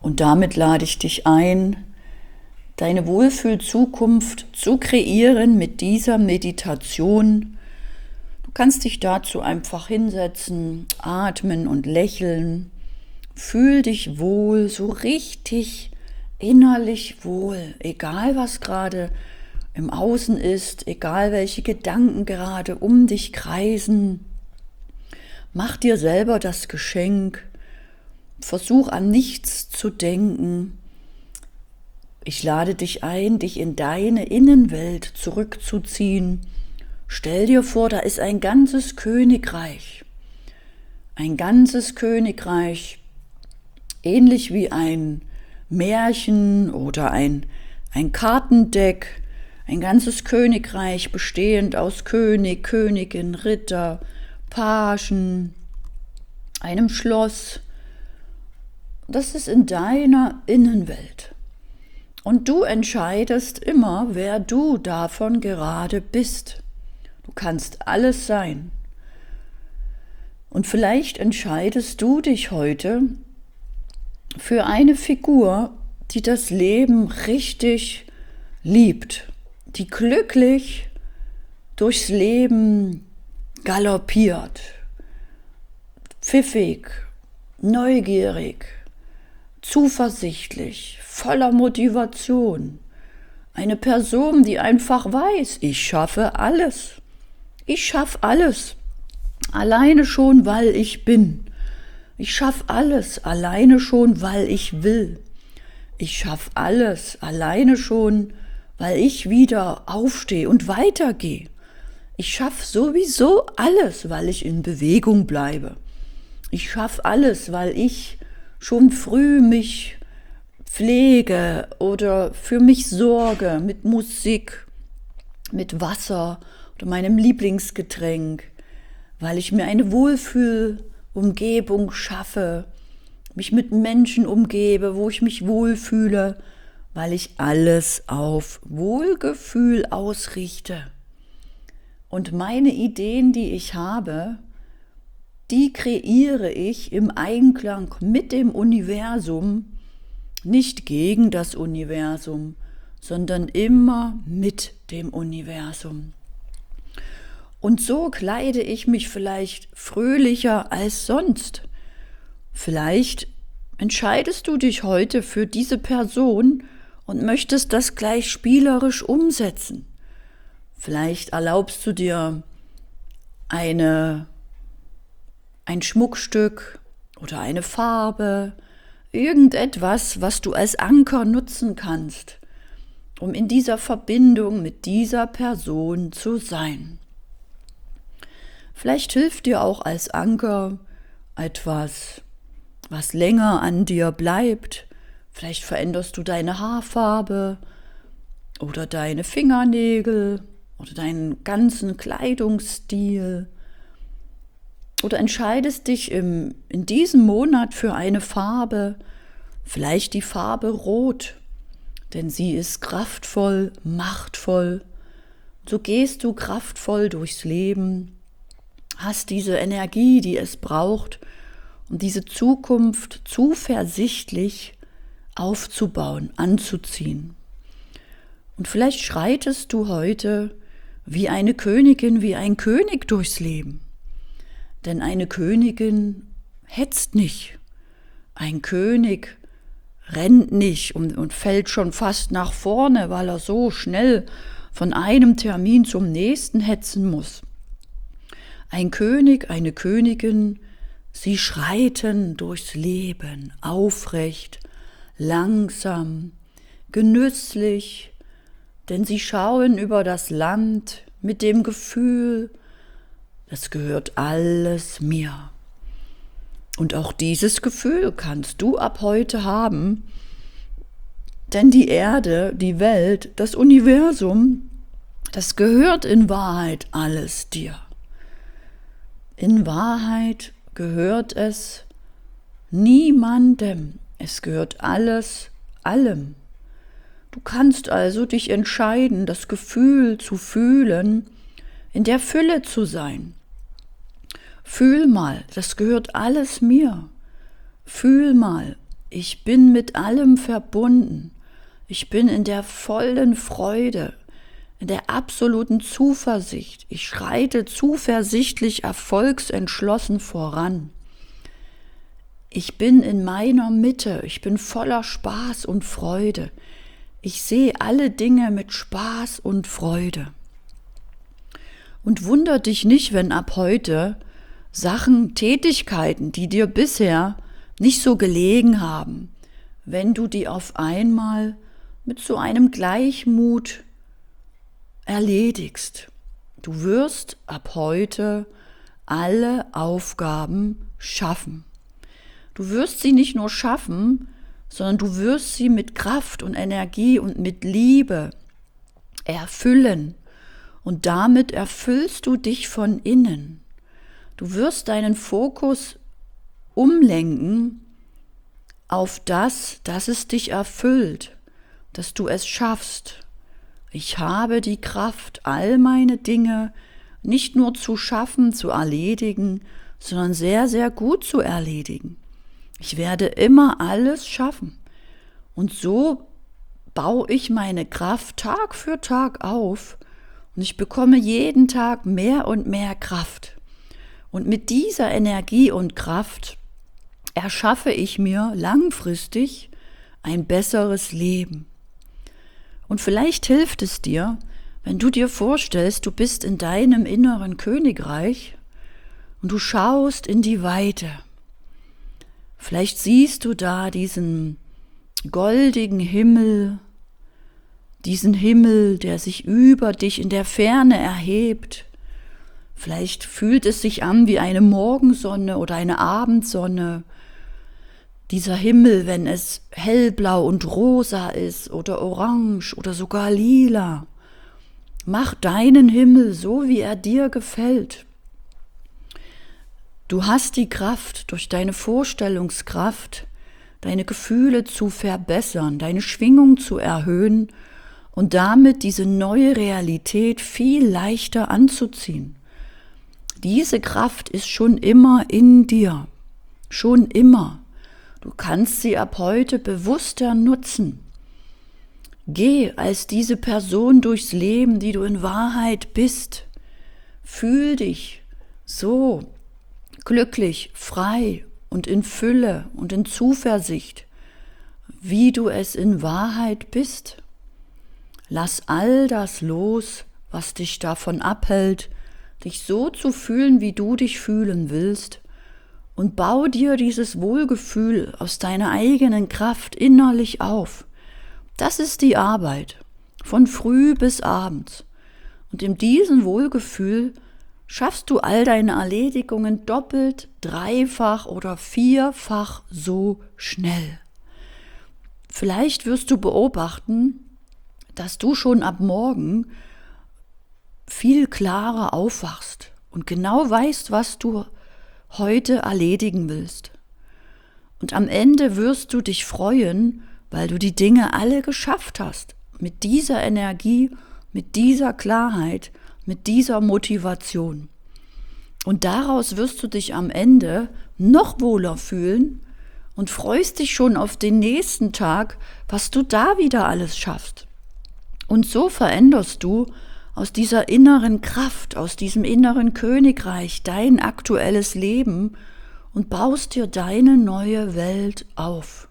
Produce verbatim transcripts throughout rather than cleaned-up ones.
Und damit lade ich dich ein, deine Wohlfühl-Zukunft zu kreieren mit dieser Meditation. Du kannst dich dazu einfach hinsetzen, atmen und lächeln. Fühl dich wohl, so richtig innerlich wohl, egal was gerade im Außen ist, egal welche Gedanken gerade um dich kreisen. Mach dir selber das Geschenk, versuch an nichts zu denken. Ich lade dich ein, dich in deine Innenwelt zurückzuziehen. Stell dir vor, da ist ein ganzes Königreich. Ein ganzes Königreich, ähnlich wie ein Märchen oder ein, ein Kartendeck. Ein ganzes Königreich bestehend aus König, Königin, Ritter, Pagen, einem Schloss. Das ist in deiner Innenwelt. Und du entscheidest immer, wer du davon gerade bist. Du kannst alles sein. Und vielleicht entscheidest du dich heute für eine Figur, die das Leben richtig liebt, die glücklich durchs Leben galoppiert, pfiffig, neugierig, zuversichtlich, voller Motivation. Eine Person, die einfach weiß, ich schaffe alles. Ich schaffe alles. Alleine schon, weil ich bin. Ich schaffe alles alleine schon, weil ich will. Ich schaffe alles alleine schon, weil ich wieder aufstehe und weitergehe. Ich schaffe sowieso alles, weil ich in Bewegung bleibe. Ich schaffe alles, weil ich schon früh mich pflege oder für mich sorge mit Musik, mit Wasser oder meinem Lieblingsgetränk, weil ich mir eine Wohlfühlumgebung schaffe, mich mit Menschen umgebe, wo ich mich wohlfühle, weil ich alles auf Wohlgefühl ausrichte. Und meine Ideen, die ich habe, die kreiere ich im Einklang mit dem Universum, nicht gegen das Universum, sondern immer mit dem Universum. Und so kleide ich mich vielleicht fröhlicher als sonst. Vielleicht entscheidest du dich heute für diese Person und möchtest das gleich spielerisch umsetzen. Vielleicht erlaubst du dir eine, ein Schmuckstück oder eine Farbe, irgendetwas, was du als Anker nutzen kannst, um in dieser Verbindung mit dieser Person zu sein. Vielleicht hilft dir auch als Anker etwas, was länger an dir bleibt. Vielleicht veränderst du deine Haarfarbe oder deine Fingernägel oder deinen ganzen Kleidungsstil oder entscheidest dich im, in diesem Monat für eine Farbe, vielleicht die Farbe Rot, denn sie ist kraftvoll, machtvoll. So gehst du kraftvoll durchs Leben, hast diese Energie, die es braucht, um diese Zukunft zuversichtlich aufzubauen, anzuziehen. Und vielleicht schreitest du heute wie eine Königin, wie ein König durchs Leben. Denn eine Königin hetzt nicht. Ein König rennt nicht und, und fällt schon fast nach vorne, weil er so schnell von einem Termin zum nächsten hetzen muss. Ein König, eine Königin, sie schreiten durchs Leben, aufrecht, langsam, genüsslich, denn sie schauen über das Land mit dem Gefühl, das gehört alles mir. Und auch dieses Gefühl kannst du ab heute haben, denn die Erde, die Welt, das Universum, das gehört in Wahrheit alles dir. In Wahrheit gehört es niemandem. Es gehört alles allem. Du kannst also dich entscheiden, das Gefühl zu fühlen, in der Fülle zu sein. Fühl mal, das gehört alles mir. Fühl mal, Ich bin mit allem verbunden. Ich bin in der vollen Freude, in der absoluten Zuversicht. Ich schreite zuversichtlich erfolgsentschlossen voran. Ich bin in meiner Mitte, ich bin voller Spaß und Freude. Ich sehe alle Dinge mit Spaß und Freude. Und wunder dich nicht, wenn ab heute Sachen, Tätigkeiten, die dir bisher nicht so gelegen haben, wenn du die auf einmal mit so einem Gleichmut erledigst. Du wirst ab heute alle Aufgaben schaffen. Du wirst sie nicht nur schaffen, sondern du wirst sie mit Kraft und Energie und mit Liebe erfüllen. Und damit erfüllst du dich von innen. Du wirst deinen Fokus umlenken auf das, dass es dich erfüllt, dass du es schaffst. Ich habe die Kraft, all meine Dinge nicht nur zu schaffen, zu erledigen, sondern sehr, sehr gut zu erledigen. Ich werde immer alles schaffen. Und so baue ich meine Kraft Tag für Tag auf und ich bekomme jeden Tag mehr und mehr Kraft. Und mit dieser Energie und Kraft erschaffe ich mir langfristig ein besseres Leben. Und vielleicht hilft es dir, wenn du dir vorstellst, du bist in deinem inneren Königreich und du schaust in die Weite. Vielleicht siehst du da diesen goldigen Himmel, diesen Himmel, der sich über dich in der Ferne erhebt. Vielleicht fühlt es sich an wie eine Morgensonne oder eine Abendsonne. Dieser Himmel, wenn es hellblau und rosa ist oder orange oder sogar lila. Mach deinen Himmel so, wie er dir gefällt. Du hast die Kraft, durch deine Vorstellungskraft, deine Gefühle zu verbessern, deine Schwingung zu erhöhen und damit diese neue Realität viel leichter anzuziehen. Diese Kraft ist schon immer in dir, schon immer. Du kannst sie ab heute bewusster nutzen. Geh als diese Person durchs Leben, die du in Wahrheit bist. Fühl dich so glücklich, frei und in Fülle und in Zuversicht, wie du es in Wahrheit bist. Lass all das los, was dich davon abhält, dich so zu fühlen, wie du dich fühlen willst, und bau dir dieses Wohlgefühl aus deiner eigenen Kraft innerlich auf. Das ist die Arbeit, von früh bis abends. Und in diesem Wohlgefühl schaffst du all deine Erledigungen doppelt, dreifach oder vierfach so schnell. Vielleicht wirst du beobachten, dass du schon ab morgen viel klarer aufwachst und genau weißt, was du heute erledigen willst. Und am Ende wirst du dich freuen, weil du die Dinge alle geschafft hast. Mit dieser Energie, mit dieser Klarheit, mit dieser Motivation. Und daraus wirst du dich am Ende noch wohler fühlen und freust dich schon auf den nächsten Tag, was du da wieder alles schaffst. Und so veränderst du aus dieser inneren Kraft, aus diesem inneren Königreich dein aktuelles Leben und baust dir deine neue Welt auf.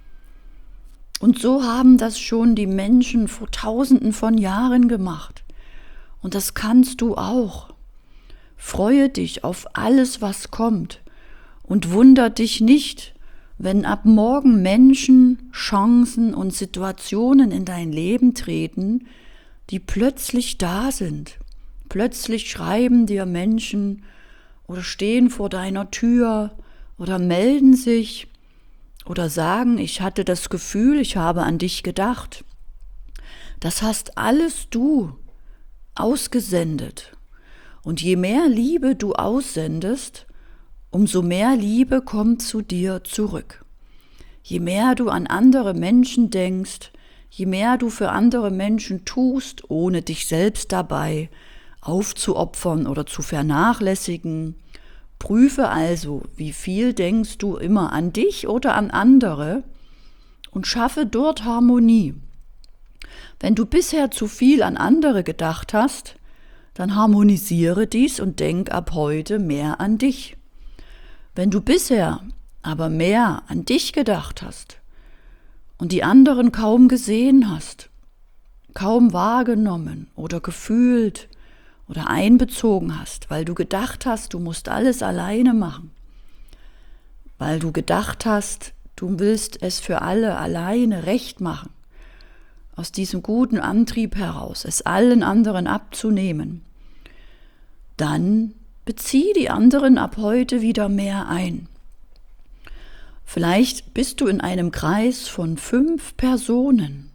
Und so haben das schon die Menschen vor Tausenden von Jahren gemacht. Und das kannst du auch. Freue dich auf alles, was kommt und wunder dich nicht, wenn ab morgen Menschen, Chancen und Situationen in dein Leben treten, die plötzlich da sind. Plötzlich schreiben dir Menschen oder stehen vor deiner Tür oder melden sich oder sagen, ich hatte das Gefühl, ich habe an dich gedacht. Das hast alles du ausgesendet. Und je mehr Liebe du aussendest, umso mehr Liebe kommt zu dir zurück. Je mehr du an andere Menschen denkst, je mehr du für andere Menschen tust, ohne dich selbst dabei aufzuopfern oder zu vernachlässigen Prüfe also, wie viel denkst du immer an dich oder an andere und schaffe dort Harmonie. Wenn du bisher zu viel an andere gedacht hast, dann harmonisiere dies und denk ab heute mehr an dich. Wenn du bisher aber mehr an dich gedacht hast und die anderen kaum gesehen hast, kaum wahrgenommen oder gefühlt oder einbezogen hast, weil du gedacht hast, du musst alles alleine machen, weil du gedacht hast, du willst es für alle alleine recht machen, aus diesem guten Antrieb heraus, es allen anderen abzunehmen, dann bezieh die anderen ab heute wieder mehr ein. Vielleicht bist du in einem Kreis von fünf Personen.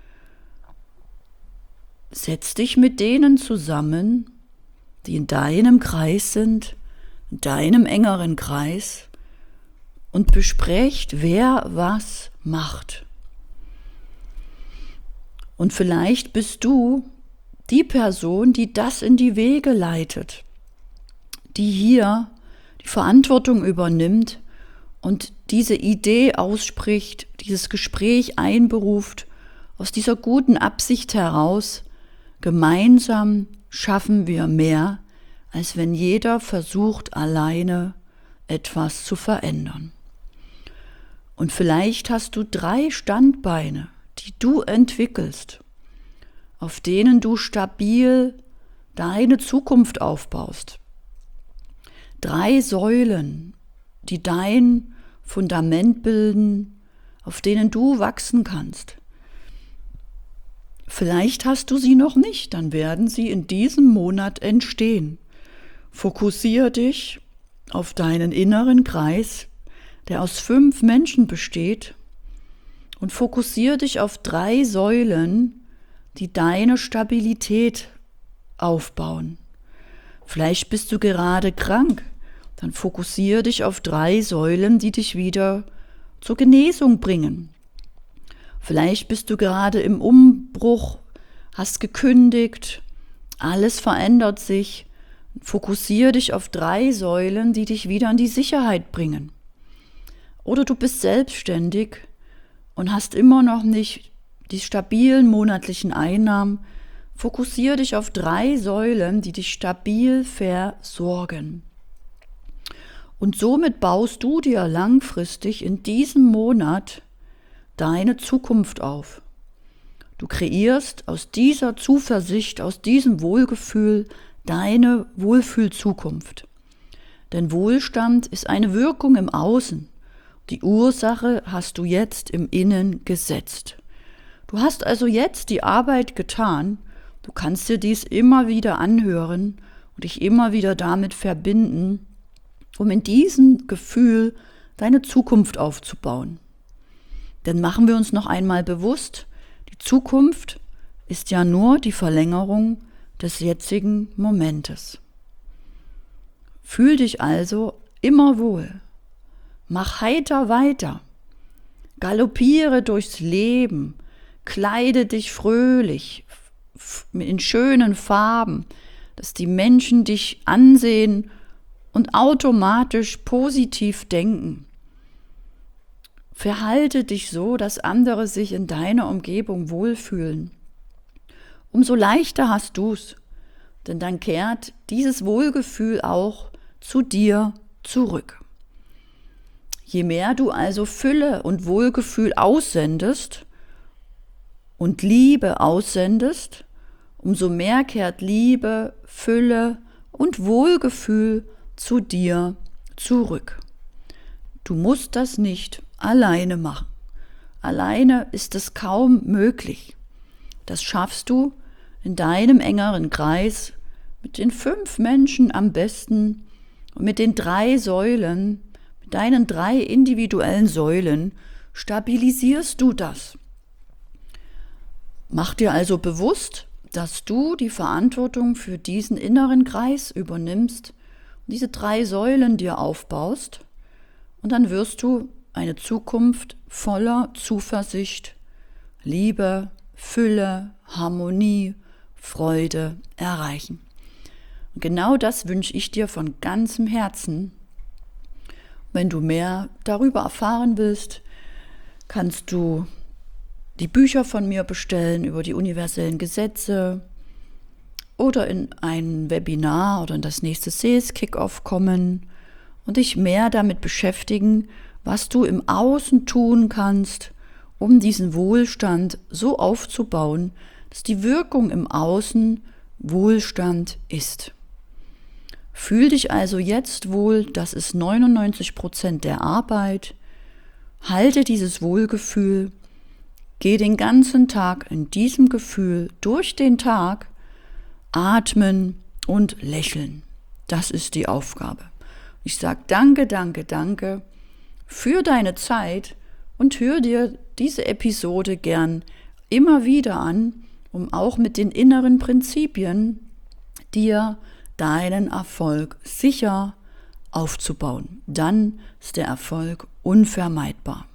Setz dich mit denen zusammen, die in deinem Kreis sind, in deinem engeren Kreis, und besprecht, wer was macht. Und vielleicht bist du die Person, die das in die Wege leitet, die hier die Verantwortung übernimmt und diese Idee ausspricht, dieses Gespräch einberuft, aus dieser guten Absicht heraus, gemeinsam schaffen wir mehr, als wenn jeder versucht, alleine etwas zu verändern. Und vielleicht hast du drei Standbeine, die du entwickelst, auf denen du stabil deine Zukunft aufbaust. Drei Säulen, die dein Fundament bilden, auf denen du wachsen kannst. Vielleicht hast du sie noch nicht, dann werden sie in diesem Monat entstehen. Fokussiere dich auf deinen inneren Kreis, der aus fünf Menschen besteht, und fokussiere dich auf drei Säulen, die deine Stabilität aufbauen. Vielleicht bist du gerade krank, dann fokussiere dich auf drei Säulen, die dich wieder zur Genesung bringen. Vielleicht bist du gerade im Umbruch, hast gekündigt, alles verändert sich. Fokussiere dich auf drei Säulen, die dich wieder in die Sicherheit bringen. Oder du bist selbstständig und hast immer noch nicht die stabilen monatlichen Einnahmen. Fokussiere dich auf drei Säulen, die dich stabil versorgen. Und somit baust du dir langfristig in diesem Monat deine Zukunft auf. Du kreierst aus dieser Zuversicht, aus diesem Wohlgefühl deine Wohlfühlzukunft. Denn Wohlstand ist eine Wirkung im Außen. Die Ursache hast du jetzt im Innen gesetzt. Du hast also jetzt die Arbeit getan. Du kannst dir dies immer wieder anhören und dich immer wieder damit verbinden, um in diesem Gefühl deine Zukunft aufzubauen. Denn machen wir uns noch einmal bewusst, die Zukunft ist ja nur die Verlängerung des jetzigen Momentes. Fühl dich also immer wohl. Mach heiter weiter. Galoppiere durchs Leben. Kleide dich fröhlich in schönen Farben, dass die Menschen dich ansehen und automatisch positiv denken. Verhalte dich so, dass andere sich in deiner Umgebung wohlfühlen. Umso leichter hast du's, denn dann kehrt dieses Wohlgefühl auch zu dir zurück. Je mehr du also Fülle und Wohlgefühl aussendest und Liebe aussendest, umso mehr kehrt Liebe, Fülle und Wohlgefühl zu dir zurück. Du musst das nicht alleine machen. Alleine ist es kaum möglich. Das schaffst du in deinem engeren Kreis mit den fünf Menschen am besten und mit den drei Säulen, mit deinen drei individuellen Säulen stabilisierst du das. Mach dir also bewusst, dass du die Verantwortung für diesen inneren Kreis übernimmst und diese drei Säulen dir aufbaust, und dann wirst du eine Zukunft voller Zuversicht, Liebe, Fülle, Harmonie, Freude erreichen. Und genau das wünsche ich dir von ganzem Herzen. Wenn du mehr darüber erfahren willst, kannst du die Bücher von mir bestellen über die universellen Gesetze oder in ein Webinar oder in das nächste Sales Kickoff kommen und dich mehr damit beschäftigen, was du im Außen tun kannst, um diesen Wohlstand so aufzubauen, dass die Wirkung im Außen Wohlstand ist. Fühl dich also jetzt wohl, das ist neunundneunzig Prozent der Arbeit. Halte dieses Wohlgefühl, geh den ganzen Tag in diesem Gefühl durch den Tag, atmen und lächeln. Das ist die Aufgabe. Ich sage danke, danke, danke für deine Zeit und hör dir diese Episode gern immer wieder an, um auch mit den inneren Prinzipien dir deinen Erfolg sicher aufzubauen. Dann ist der Erfolg unvermeidbar.